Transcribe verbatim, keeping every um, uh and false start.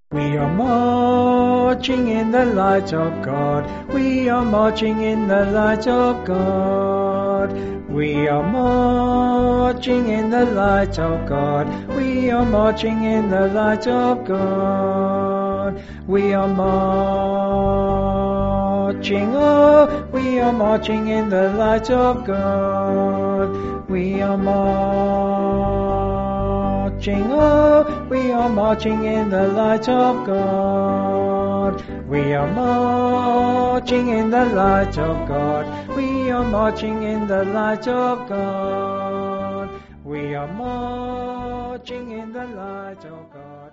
We are marching in the light of God. We are marching in the light of God. We are marching in the light of God. We are marching in the light of God. We are marching, oh, we are marching in the light of God. We are marching, oh, we are marching in the light of God. We are marching in the light of God. We are marching in the light of God. We are marching in the light of God.